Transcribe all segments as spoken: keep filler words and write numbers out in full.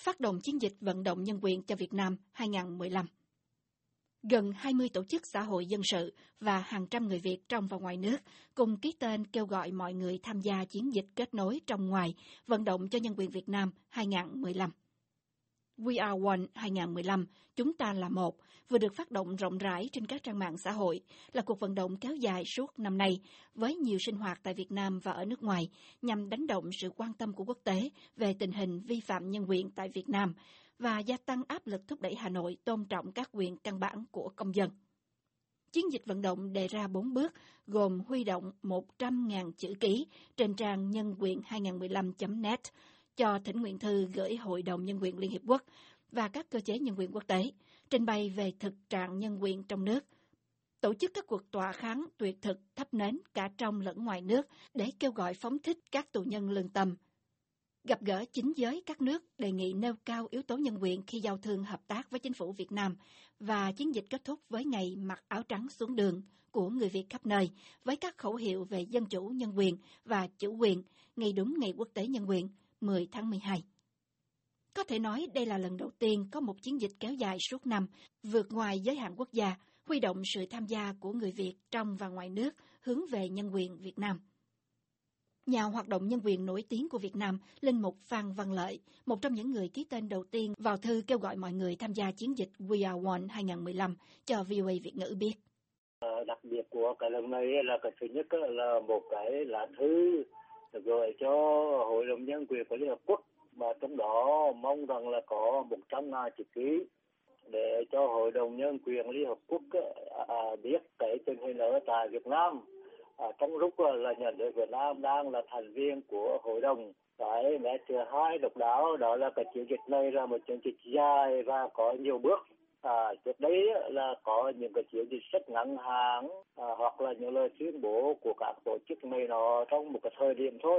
phát động chiến dịch vận động nhân quyền cho Việt Nam hai không một lăm. Gần hai mươi tổ chức xã hội dân sự và hàng trăm người Việt trong và ngoài nước cùng ký tên kêu gọi mọi người tham gia chiến dịch kết nối trong ngoài vận động cho nhân quyền Việt Nam hai không một lăm. We are one hai không một lăm, chúng ta là một, vừa được phát động rộng rãi trên các trang mạng xã hội, là cuộc vận động kéo dài suốt năm nay với nhiều sinh hoạt tại Việt Nam và ở nước ngoài nhằm đánh động sự quan tâm của quốc tế về tình hình vi phạm nhân quyền tại Việt Nam và gia tăng áp lực thúc đẩy Hà Nội tôn trọng các quyền căn bản của công dân. Chiến dịch vận động đề ra bốn bước, gồm huy động một trăm nghìn chữ ký trên trang nhân quyền hai không một lăm chấm net cho thỉnh nguyện thư gửi Hội đồng Nhân quyền Liên Hiệp Quốc và các cơ chế nhân quyền quốc tế, trình bày về thực trạng nhân quyền trong nước, tổ chức các cuộc tọa kháng tuyệt thực thắp nến cả trong lẫn ngoài nước để kêu gọi phóng thích các tù nhân lương tâm, gặp gỡ chính giới các nước đề nghị nêu cao yếu tố nhân quyền khi giao thương hợp tác với chính phủ Việt Nam, và chiến dịch kết thúc với ngày mặc áo trắng xuống đường của người Việt khắp nơi với các khẩu hiệu về dân chủ, nhân quyền và chủ quyền, ngày đúng ngày quốc tế nhân quyền mười tháng mười hai. Có thể nói đây là lần đầu tiên có một chiến dịch kéo dài suốt năm, vượt ngoài giới hạn quốc gia, huy động sự tham gia của người Việt trong và ngoài nước hướng về nhân quyền Việt Nam. Nhà hoạt động nhân quyền nổi tiếng của Việt Nam, Linh mục Phan Văn Lợi, một trong những người ký tên đầu tiên vào thư kêu gọi mọi người tham gia chiến dịch We Are One hai không một lăm, cho vê o a Việt ngữ biết. Đặc biệt của cái lần này là cái thứ nhất là một cái lá thư gửi cho Hội đồng Nhân quyền của Liên Hợp Quốc, mà trong đó mong rằng là có một trăm ngàn chữ ký để cho Hội đồng Nhân quyền Liên Hợp Quốc à, biết cái tình hình ở tại Việt Nam. À, trong lúc là nhà nước Việt Nam đang là thành viên của hội đồng. Cái mẹ thứ hai độc đáo đó là cái chiến dịch này là một chiến dịch dài và có nhiều bước. À, trước đấy là có những cái chiến dịch rất ngắn hạn, à, hoặc là những lời tuyên bố của các tổ chức này nó trong một cái thời điểm thôi.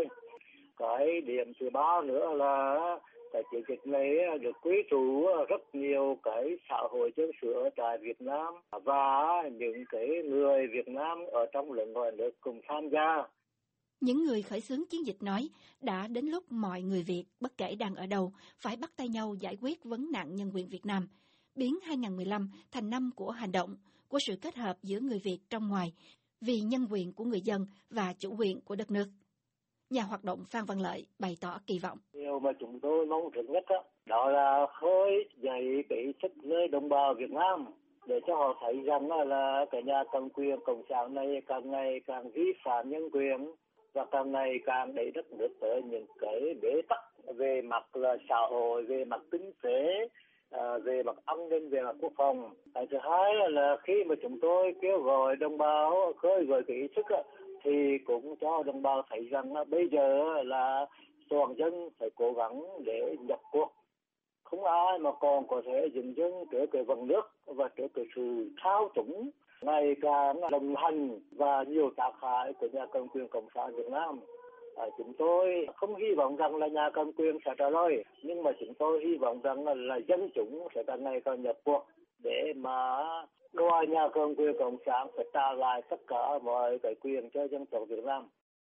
Cái điểm thứ ba nữa là cái chiến dịch này được quy tụ rất nhiều cái xã hội dân sự ở tại Việt Nam và những cái người Việt Nam ở trong lẫn ngoài nước cùng tham gia. Những người khởi xướng chiến dịch nói đã đến lúc mọi người Việt, bất kể đang ở đâu, phải bắt tay nhau giải quyết vấn nạn nhân quyền Việt Nam, biến hai không một lăm thành năm của hành động, của sự kết hợp giữa người Việt trong ngoài, vì nhân quyền của người dân và chủ quyền của đất nước. Nhà hoạt động Phan Văn Lợi bày tỏ kỳ vọng. Điều mà chúng tôi mong trước nhất đó, đó là khơi dậy cái sức nơi đồng bào Việt Nam để cho họ thấy rằng là cái nhà cầm quyền cộng sản này càng ngày càng vi phạm nhân quyền và càng ngày càng đẩy đất nước tới những cái bế tắc về mặt là xã hội, về mặt kinh tế, à, về mặt an ninh, về mặt quốc phòng. Cái thứ hai là khi mà chúng tôi kêu gọi đồng bào khơi gợi cái ý thức đó, thì cũng cho đồng bào thấy rằng là bây giờ là toàn dân phải cố gắng để nhập cuộc. Không ai mà còn có thể dừng chân trước cái vầng nước và trước cái sự thao túng ngày càng đồng hành và nhiều tác hại của nhà cầm quyền cộng sản Việt Nam. À, chúng tôi không hy vọng rằng là nhà cầm quyền sẽ trả lời, nhưng mà chúng tôi hy vọng rằng là, là dân chúng sẽ càng ngày càng nhập cuộc để mà đòi nhà cầm quyền cộng sản phải trả lại tất cả mọi cái quyền cho dân tộc Việt Nam.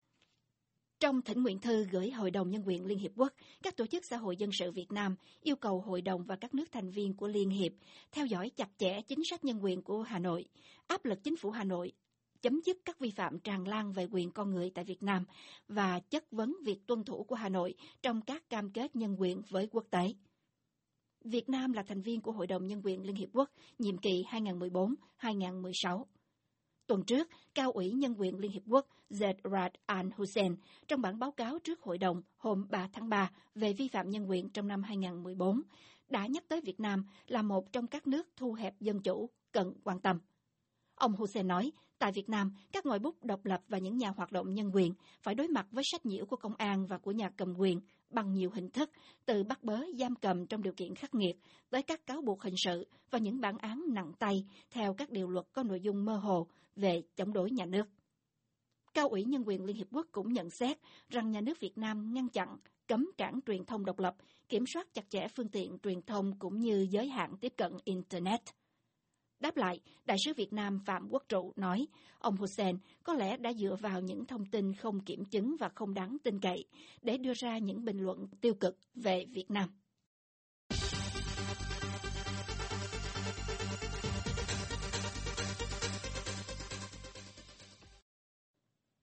Trong thỉnh nguyện thư gửi Hội đồng Nhân quyền Liên Hiệp Quốc, các tổ chức xã hội dân sự Việt Nam yêu cầu Hội đồng và các nước thành viên của Liên Hiệp theo dõi chặt chẽ chính sách nhân quyền của Hà Nội, áp lực chính phủ Hà Nội chấm dứt các vi phạm tràn lan về quyền con người tại Việt Nam và chất vấn việc tuân thủ của Hà Nội trong các cam kết nhân quyền với quốc tế. Việt Nam là thành viên của Hội đồng Nhân quyền Liên Hiệp Quốc nhiệm kỳ hai không một bốn đến hai không một sáu. Tuần trước, Cao ủy Nhân quyền Liên Hiệp Quốc Zeid Ra'ad Al Hussein trong bản báo cáo trước Hội đồng hôm ba tháng ba về vi phạm nhân quyền trong năm hai không một bốn đã nhắc tới Việt Nam là một trong các nước thu hẹp dân chủ cần quan tâm. Ông Hussein nói, tại Việt Nam, các ngòi bút độc lập và những nhà hoạt động nhân quyền phải đối mặt với sách nhiễu của công an và của nhà cầm quyền bằng nhiều hình thức, từ bắt bớ, giam cầm trong điều kiện khắc nghiệt, tới các cáo buộc hình sự và những bản án nặng tay theo các điều luật có nội dung mơ hồ về chống đối nhà nước. Cao ủy Nhân quyền Liên Hiệp Quốc cũng nhận xét rằng nhà nước Việt Nam ngăn chặn, cấm cản truyền thông độc lập, kiểm soát chặt chẽ phương tiện truyền thông cũng như giới hạn tiếp cận Internet. Đáp lại, Đại sứ Việt Nam Phạm Quốc Trụ nói, ông Hussein có lẽ đã dựa vào những thông tin không kiểm chứng và không đáng tin cậy để đưa ra những bình luận tiêu cực về Việt Nam.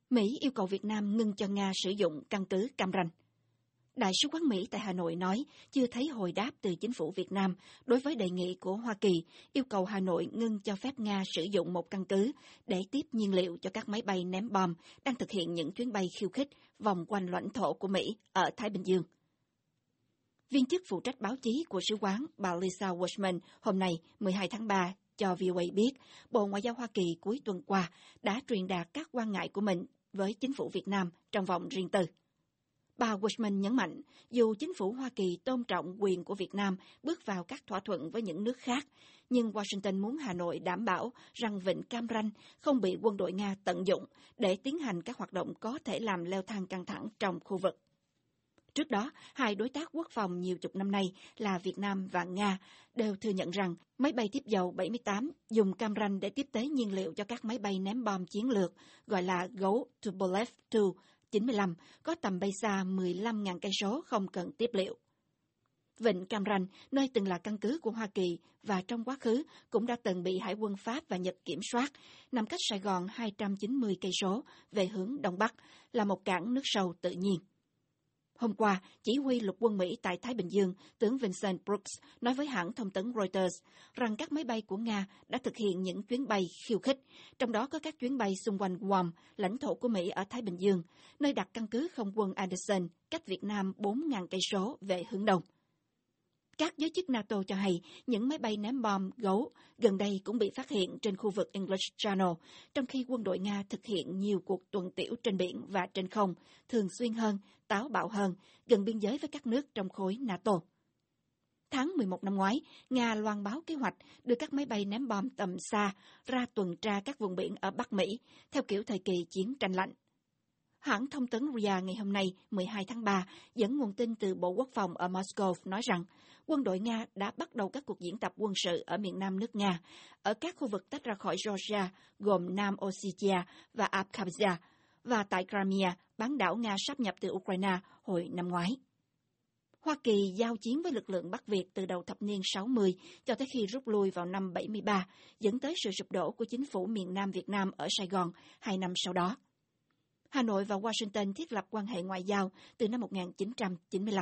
Mỹ yêu cầu Việt Nam ngưng cho Nga sử dụng căn cứ Cam Ranh. Đại sứ quán Mỹ tại Hà Nội nói chưa thấy hồi đáp từ chính phủ Việt Nam đối với đề nghị của Hoa Kỳ yêu cầu Hà Nội ngưng cho phép Nga sử dụng một căn cứ để tiếp nhiên liệu cho các máy bay ném bom đang thực hiện những chuyến bay khiêu khích vòng quanh lãnh thổ của Mỹ ở Thái Bình Dương. Viên chức phụ trách báo chí của sứ quán bà Lisa Washman hôm nay mười hai tháng ba cho vê o a biết Bộ Ngoại giao Hoa Kỳ cuối tuần qua đã truyền đạt các quan ngại của mình với chính phủ Việt Nam trong vòng riêng tư. Bà Washman nhấn mạnh, dù chính phủ Hoa Kỳ tôn trọng quyền của Việt Nam bước vào các thỏa thuận với những nước khác, nhưng Washington muốn Hà Nội đảm bảo rằng vịnh Cam Ranh không bị quân đội Nga tận dụng để tiến hành các hoạt động có thể làm leo thang căng thẳng trong khu vực. Trước đó, hai đối tác quốc phòng nhiều chục năm nay là Việt Nam và Nga đều thừa nhận rằng máy bay tiếp dầu bảy mươi tám dùng Cam Ranh để tiếp tế nhiên liệu cho các máy bay ném bom chiến lược gọi là Gấu Tupolev hai chín mươi lăm có tầm bay xa mười lăm nghìn cây số không cần tiếp liệu. Vịnh Cam Ranh, nơi từng là căn cứ của Hoa Kỳ và trong quá khứ cũng đã từng bị Hải quân Pháp và Nhật kiểm soát, nằm cách Sài Gòn hai trăm chín mươi cây số về hướng Đông Bắc, là một cảng nước sâu tự nhiên. Hôm qua, chỉ huy lục quân Mỹ tại Thái Bình Dương, tướng Vincent Brooks, nói với hãng thông tấn Reuters rằng các máy bay của Nga đã thực hiện những chuyến bay khiêu khích, trong đó có các chuyến bay xung quanh Guam, lãnh thổ của Mỹ ở Thái Bình Dương, nơi đặt căn cứ không quân Anderson, cách Việt Nam bốn nghìn cây số về hướng Đông. Các giới chức NATO cho hay những máy bay ném bom Gấu gần đây cũng bị phát hiện trên khu vực English Channel, trong khi quân đội Nga thực hiện nhiều cuộc tuần tiễu trên biển và trên không, thường xuyên hơn, táo bạo hơn, gần biên giới với các nước trong khối NATO. Tháng mười một năm ngoái, Nga loan báo kế hoạch đưa các máy bay ném bom tầm xa ra tuần tra các vùng biển ở Bắc Mỹ, theo kiểu thời kỳ chiến tranh lạnh. Hãng thông tấn rờ i a ngày hôm nay, mười hai tháng ba, dẫn nguồn tin từ Bộ Quốc phòng ở Moscow nói rằng quân đội Nga đã bắt đầu các cuộc diễn tập quân sự ở miền nam nước Nga, ở các khu vực tách ra khỏi Georgia gồm Nam Ossetia và Abkhazia, và tại Crimea, bán đảo Nga sáp nhập từ Ukraine hồi năm ngoái. Hoa Kỳ giao chiến với lực lượng Bắc Việt từ đầu thập niên sáu mươi cho tới khi rút lui vào năm bảy mươi ba, dẫn tới sự sụp đổ của chính phủ miền Nam Việt Nam ở Sài Gòn hai năm sau đó. Hà Nội và Washington thiết lập quan hệ ngoại giao từ năm một nghìn chín trăm chín mươi lăm.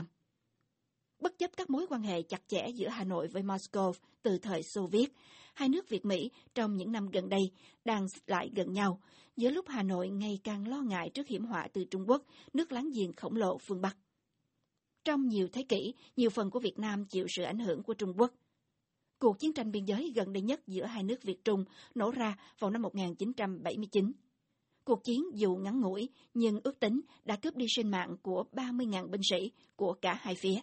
Bất chấp các mối quan hệ chặt chẽ giữa Hà Nội với Moscow từ thời Xô Viết, hai nước Việt Mỹ trong những năm gần đây đang xích lại gần nhau, giữa lúc Hà Nội ngày càng lo ngại trước hiểm họa từ Trung Quốc, nước láng giềng khổng lồ phương Bắc. Trong nhiều thế kỷ, nhiều phần của Việt Nam chịu sự ảnh hưởng của Trung Quốc. Cuộc chiến tranh biên giới gần đây nhất giữa hai nước Việt Trung nổ ra vào năm một nghìn chín trăm bảy mươi chín. Cuộc chiến dù ngắn ngủi, nhưng ước tính đã cướp đi sinh mạng của ba mươi nghìn binh sĩ của cả hai phía.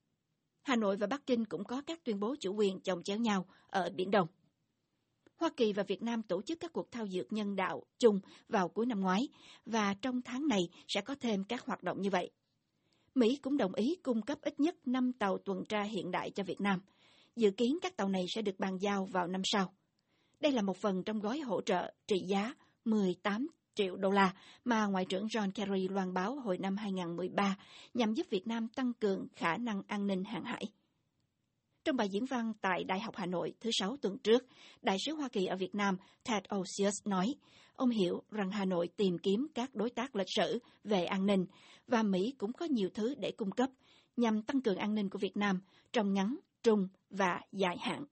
Hà Nội và Bắc Kinh cũng có các tuyên bố chủ quyền chồng chéo nhau ở Biển Đông. Hoa Kỳ và Việt Nam tổ chức các cuộc thao dượt nhân đạo chung vào cuối năm ngoái, và trong tháng này sẽ có thêm các hoạt động như vậy. Mỹ cũng đồng ý cung cấp ít nhất năm tàu tuần tra hiện đại cho Việt Nam. Dự kiến các tàu này sẽ được bàn giao vào năm sau. Đây là một phần trong gói hỗ trợ trị giá mười tám triệu đô la mà Ngoại trưởng John Kerry loan báo hồi năm hai nghìn không trăm mười ba nhằm giúp Việt Nam tăng cường khả năng an ninh hàng hải. Trong bài diễn văn tại Đại học Hà Nội thứ Sáu tuần trước, Đại sứ Hoa Kỳ ở Việt Nam Ted Osius nói, ông hiểu rằng Hà Nội tìm kiếm các đối tác lịch sử về an ninh, và Mỹ cũng có nhiều thứ để cung cấp nhằm tăng cường an ninh của Việt Nam trong ngắn, trung và dài hạn.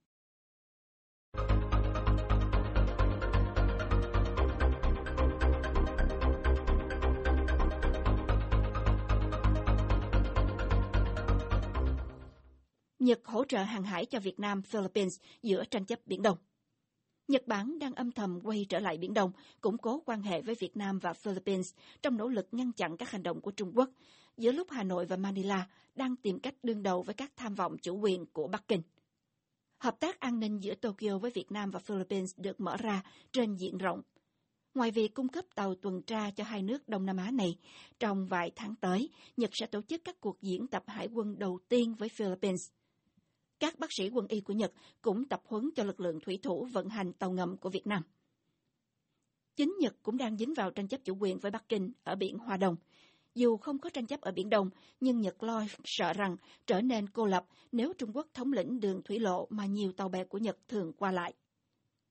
Nhật hỗ trợ hàng hải cho Việt Nam, Philippines giữa tranh chấp Biển Đông. Nhật Bản đang âm thầm quay trở lại Biển Đông, củng cố quan hệ với Việt Nam và Philippines trong nỗ lực ngăn chặn các hành động của Trung Quốc, giữa lúc Hà Nội và Manila đang tìm cách đương đầu với các tham vọng chủ quyền của Bắc Kinh. Hợp tác an ninh giữa Tokyo với Việt Nam và Philippines được mở ra trên diện rộng. Ngoài việc cung cấp tàu tuần tra cho hai nước Đông Nam Á này, trong vài tháng tới, Nhật sẽ tổ chức các cuộc diễn tập hải quân đầu tiên với Philippines. Các bác sĩ quân y của Nhật cũng tập huấn cho lực lượng thủy thủ vận hành tàu ngầm của Việt Nam. Chính Nhật cũng đang dính vào tranh chấp chủ quyền với Bắc Kinh ở biển Hoa Đông. Dù không có tranh chấp ở Biển Đông, nhưng Nhật lo sợ rằng trở nên cô lập nếu Trung Quốc thống lĩnh đường thủy lộ mà nhiều tàu bè của Nhật thường qua lại.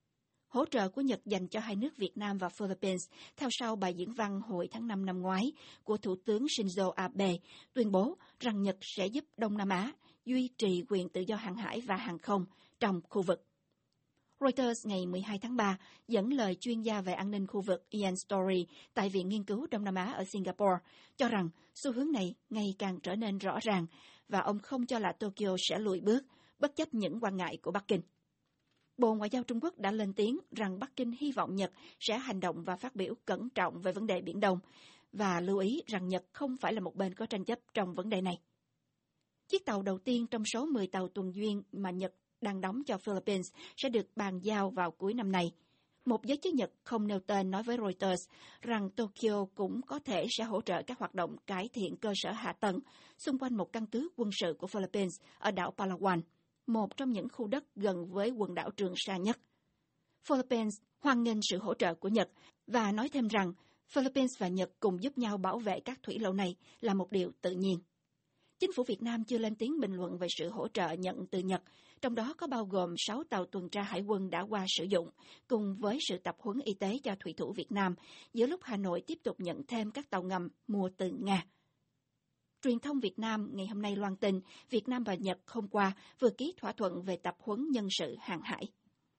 hỗ trợ của Nhật dành cho hai nước Việt Nam và Philippines theo sau bài diễn văn hồi tháng năm năm ngoái của Thủ tướng Shinzo Abe tuyên bố rằng Nhật sẽ giúp Đông Nam Á duy trì quyền tự do hàng hải và hàng không trong khu vực. Reuters ngày mười hai tháng ba dẫn lời chuyên gia về an ninh khu vực Ian Story tại Viện Nghiên cứu Đông Nam Á ở Singapore cho rằng xu hướng này ngày càng trở nên rõ ràng và ông không cho là Tokyo sẽ lùi bước bất chấp những quan ngại của Bắc Kinh. Bộ Ngoại giao Trung Quốc đã lên tiếng rằng Bắc Kinh hy vọng Nhật sẽ hành động và phát biểu cẩn trọng về vấn đề Biển Đông và lưu ý rằng Nhật không phải là một bên có tranh chấp trong vấn đề này. Chiếc tàu đầu tiên trong số mười tàu tuần duyên mà Nhật đang đóng cho Philippines sẽ được bàn giao vào cuối năm nay. Một giới chức Nhật không nêu tên nói với Reuters rằng Tokyo cũng có thể sẽ hỗ trợ các hoạt động cải thiện cơ sở hạ tầng xung quanh một căn cứ quân sự của Philippines ở đảo Palawan, một trong những khu đất gần với quần đảo Trường Sa nhất. Philippines hoan nghênh sự hỗ trợ của Nhật và nói thêm rằng Philippines và Nhật cùng giúp nhau bảo vệ các thủy lộ này là một điều tự nhiên. Chính phủ Việt Nam chưa lên tiếng bình luận về sự hỗ trợ nhận từ Nhật, trong đó có bao gồm sáu tàu tuần tra hải quân đã qua sử dụng, cùng với sự tập huấn y tế cho thủy thủ Việt Nam, giữa lúc Hà Nội tiếp tục nhận thêm các tàu ngầm mua từ Nga. Truyền thông Việt Nam ngày hôm nay loan tin Việt Nam và Nhật hôm qua vừa ký thỏa thuận về tập huấn nhân sự hàng hải.